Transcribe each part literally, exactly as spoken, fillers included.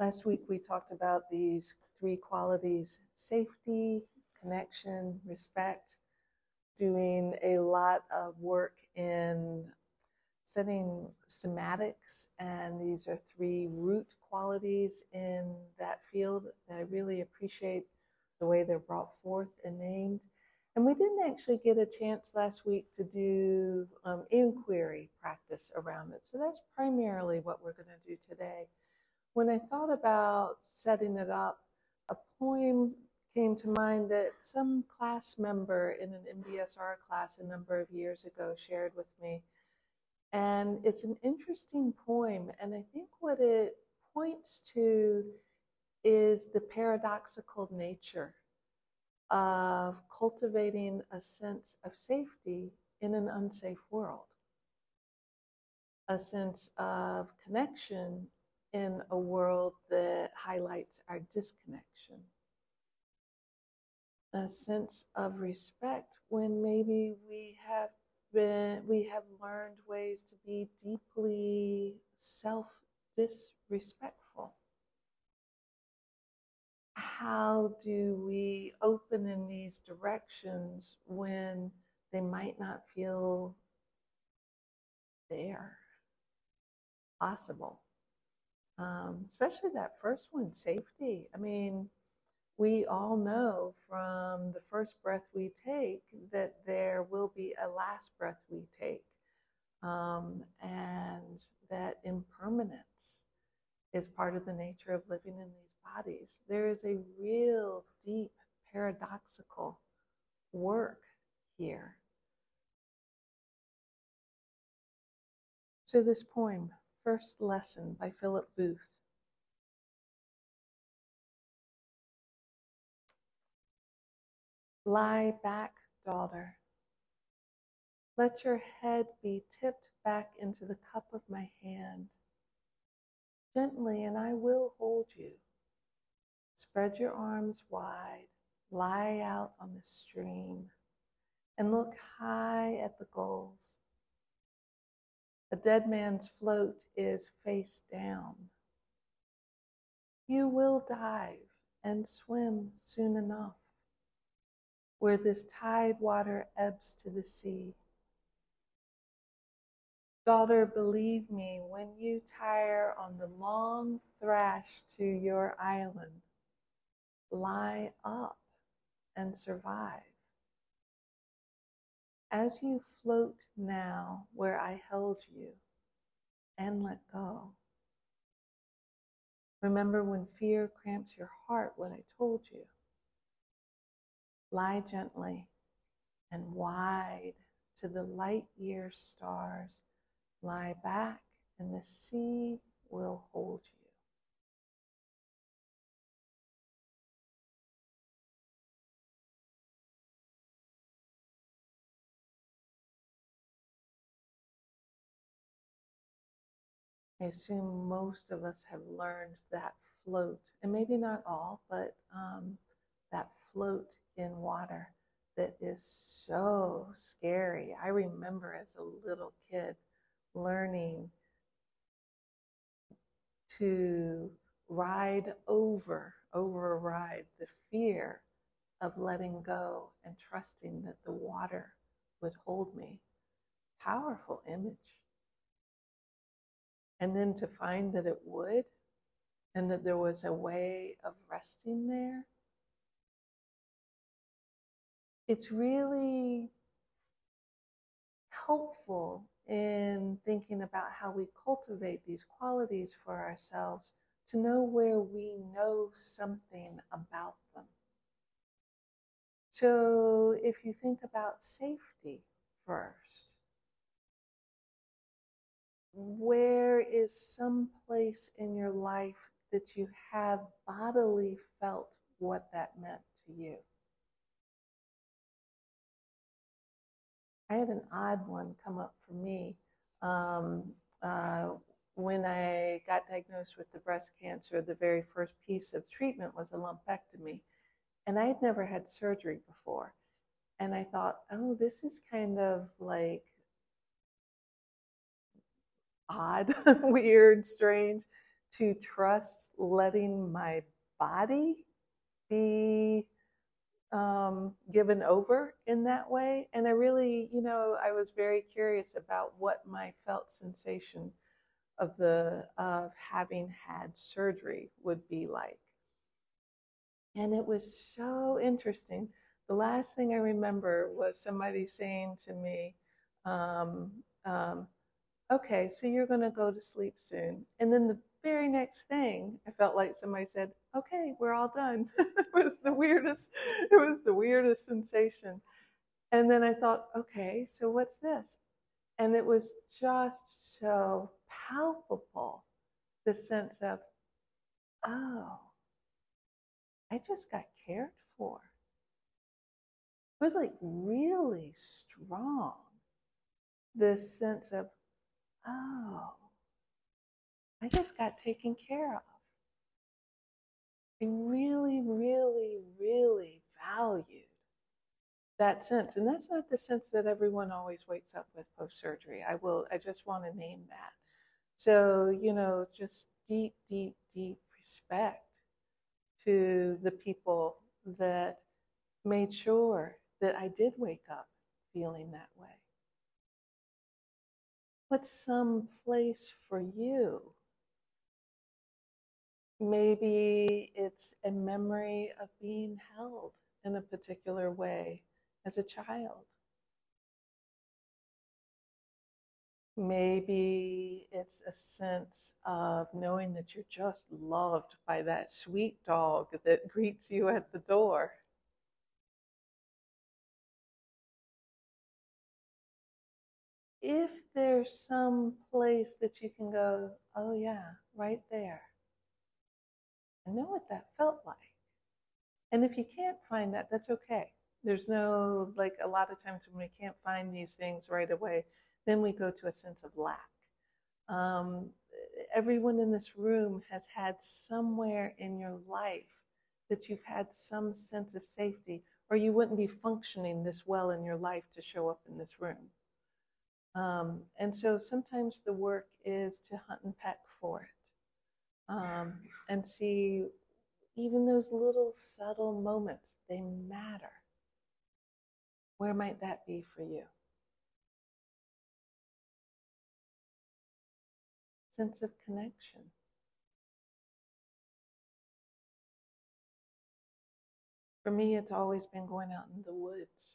Last week we talked about these three qualities: safety, connection, respect, doing a lot of work in studying sematics, and these are three root qualities in that field that I really appreciate the way they're brought forth and named. And we didn't actually get a chance last week to do um, inquiry practice around it. So that's primarily what we're going to do today. When I thought about setting it up, a poem came to mind that some class member in an M B S R class a number of years ago shared with me. And it's an interesting poem, and I think what it points to is the paradoxical nature of cultivating a sense of safety in an unsafe world, a sense of connection in a world that highlights our disconnection, a sense of respect when maybe we have been, we have learned ways to be deeply self-disrespectful. How do we open in these directions when they might not feel there, possible? Um, especially that first one, safety. I mean, we all know from the first breath we take that there will be a last breath we take, um, and that impermanence is part of the nature of living in these bodies. There is a real deep paradoxical work here. So this poem, First Lesson by Philip Booth. Lie back, daughter. Let your head be tipped back into the cup of my hand. Gently, and I will hold you. Spread your arms wide, lie out on the stream, and look high at the gulls. A dead man's float is face down. You will dive and swim soon enough, where this tide water ebbs to the sea. Daughter, believe me, when you tire on the long thrash to your island, lie up and survive. As you float now where I held you and let go, remember when fear cramps your heart what I told you. Lie gently and wide to the light year stars. Lie back and the sea will hold you. I assume most of us have learned that float, and maybe not all, but um, that float in water that is so scary. I remember as a little kid learning to ride over, over a ride, the fear of letting go and trusting that the water would hold me. Powerful image. And then to find that it would, and that there was a way of resting there. It's really helpful in thinking about how we cultivate these qualities for ourselves, to know where we know something about them. So if you think about safety first, where is some place in your life that you have bodily felt what that meant to you? I had an odd one come up for me. Um, uh, when I got diagnosed with the breast cancer, the very first piece of treatment was a lumpectomy. And I had never had surgery before. And I thought, oh, this is kind of like odd, weird, strange to trust letting my body be um, given over in that way. And I really, you know, I was very curious about what my felt sensation of the of having had surgery would be like. And it was so interesting. The last thing I remember was somebody saying to me, um, um, okay, so you're going to go to sleep soon. And then the very next thing, I felt like somebody said, okay, we're all done. It was the weirdest, it was the weirdest sensation. And then I thought, okay, so what's this? And it was just so palpable, the sense of, oh, I just got cared for. It was like really strong, this sense of, oh, I just got taken care of. I really, really, really valued that sense. And that's not the sense that everyone always wakes up with post-surgery. I will, I just want to name that. So, you know, just deep, deep, deep respect to the people that made sure that I did wake up feeling that way. What's some place for you? Maybe it's a memory of being held in a particular way as a child. Maybe it's a sense of knowing that you're just loved by that sweet dog that greets you at the door. If there's some place that you can go, oh yeah, right there, I know what that felt like. And if you can't find that, that's okay. There's no, like a lot of times when we can't find these things right away, then we go to a sense of lack. Um, everyone in this room has had somewhere in your life that you've had some sense of safety, or you wouldn't be functioning this well in your life to show up in this room. Um, and so sometimes the work is to hunt and peck for it, um, and see even those little subtle moments, they matter. Where might that be for you? Sense of connection. For me, it's always been going out in the woods.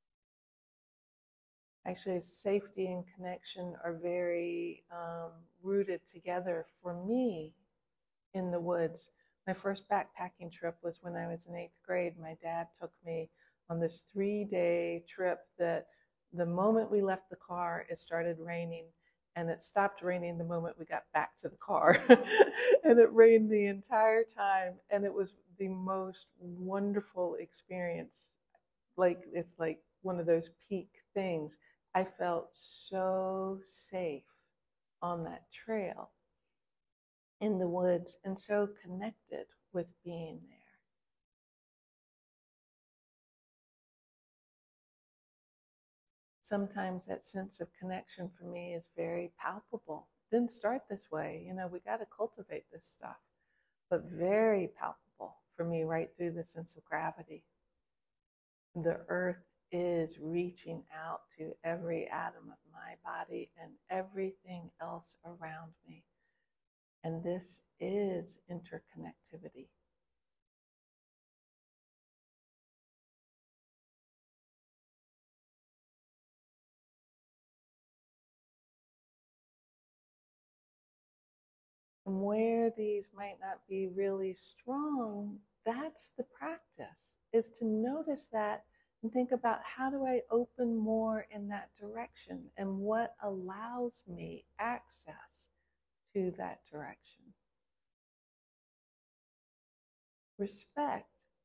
Actually, safety and connection are very um, rooted together for me in the woods. My first backpacking trip was when I was in eighth grade. My dad took me on this three-day trip that the moment we left the car, it started raining, and it stopped raining the moment we got back to the car. And it rained the entire time, and it was the most wonderful experience. Like, it's like one of those peak things. I felt so safe on that trail in the woods and so connected with being there. Sometimes that sense of connection for me is very palpable. It didn't start this way, you know, we got to cultivate this stuff, but very palpable for me right through the sense of gravity. The earth is reaching out to every atom of my body and everything else around me. And this is interconnectivity. And where these might not be really strong, that's the practice, is to notice that and think about, how do I open more in that direction, and what allows me access to that direction. Respect.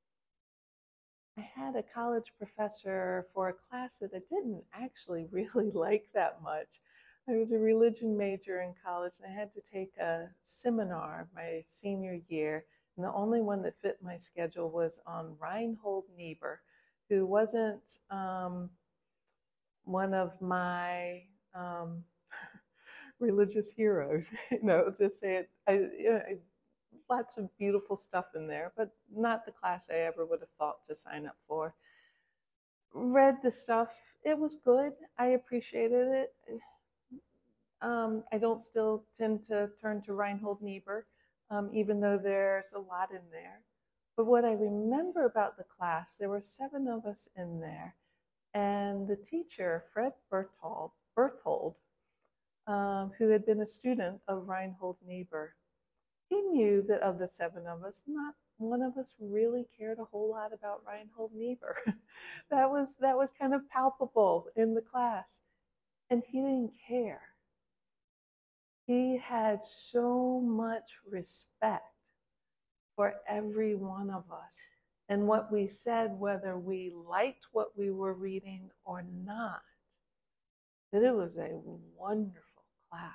I had a college professor for a class that I didn't actually really like that much. I was a religion major in college, and I had to take a seminar my senior year, and the only one that fit my schedule was on Reinhold Niebuhr, who wasn't um, one of my um, religious heroes. You know, just say it. I, you know, lots of beautiful stuff in there, but not the class I ever would have thought to sign up for. Read the stuff. It was good. I appreciated it. Um, I don't still tend to turn to Reinhold Niebuhr, um, even though there's a lot in there. But what I remember about the class, there were seven of us in there, and the teacher, Fred Berthold, Berthold um, who had been a student of Reinhold Niebuhr, he knew that of the seven of us, not one of us really cared a whole lot about Reinhold Niebuhr. that was that was kind of palpable in the class, and he didn't care. He had so much respect for every one of us and what we said, whether we liked what we were reading or not, that it was a wonderful class.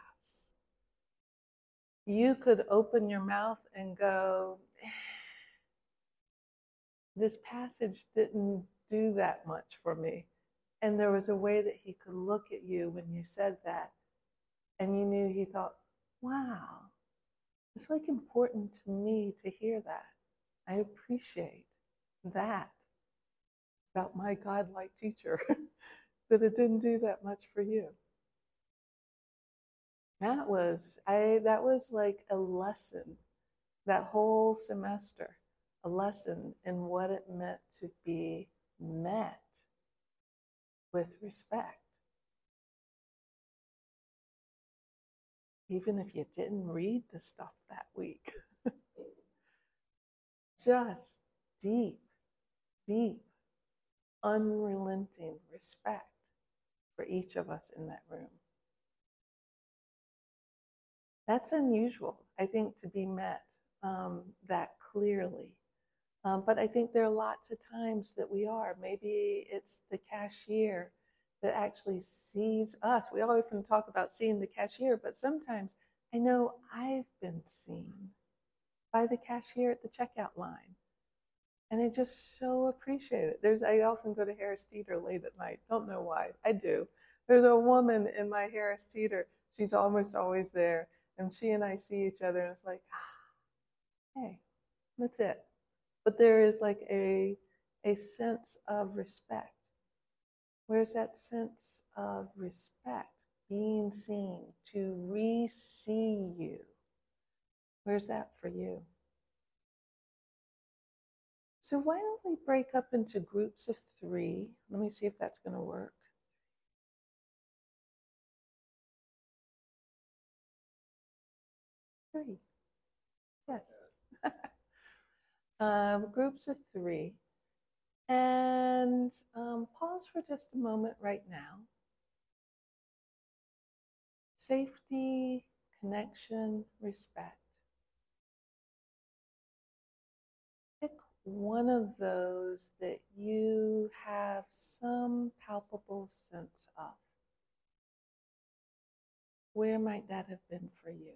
You could open your mouth and go, this passage didn't do that much for me. And there was a way that he could look at you when you said that, and you knew he thought, wow, it's like important to me to hear that. I appreciate that about my godlike teacher, that it didn't do that much for you. That was, I, that was like a lesson, that whole semester, a lesson in what it meant to be met with respect. Even if you didn't read the stuff that week. Just deep, deep, unrelenting respect for each of us in that room. That's unusual, I think, to be met um, that clearly. Um, but I think there are lots of times that we are. Maybe it's the cashier that actually sees us. We often talk about seeing the cashier, but sometimes I know I've been seen by the cashier at the checkout line. And I just so appreciate it. There's, I often go to Harris Teeter late at night. Don't know why. I do. There's a woman in my Harris Teeter. She's almost always there. And she and I see each other, and it's like, ah, hey, that's it. But there is like a, a sense of respect. Where's that sense of respect? Being seen, to re-see you. Where's that for you? So why don't we break up into groups of three? Let me see if that's going to work. Three. Yes. um, groups of three. And um, pause for just a moment right now. Safety, connection, respect. Pick one of those that you have some palpable sense of. Where might that have been for you?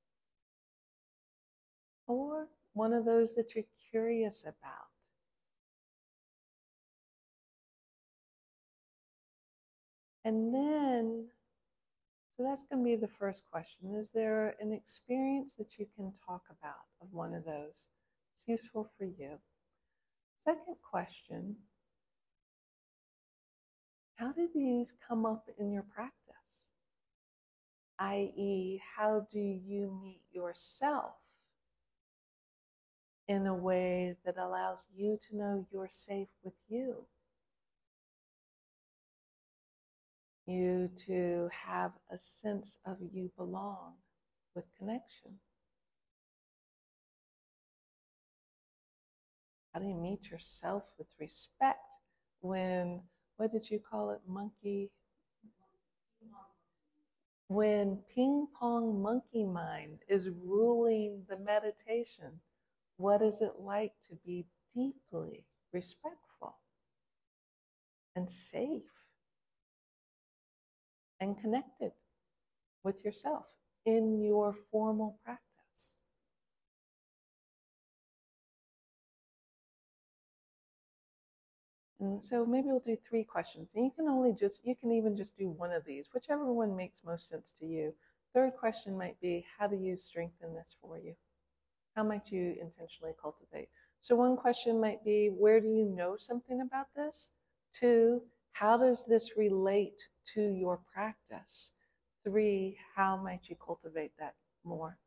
Or one of those that you're curious about. And then, so that's going to be the first question. Is there an experience that you can talk about of one of those? It's useful for you. Second question, how do these come up in your practice? that is, how do you meet yourself in a way that allows you to know you're safe with you? You to have a sense of you belong with connection. How do you meet yourself with respect when, what did you call it, monkey? When ping pong monkey mind is ruling the meditation, what is it like to be deeply respectful and safe and connected with yourself in your formal practice? And so maybe we'll do three questions. And you can only just, you can even just do one of these, whichever one makes most sense to you. third question might be, how do you strengthen this for you? How might you intentionally cultivate? So one question might be, where do you know something about this? Two, how does this relate to your practice? Three, how might you cultivate that more?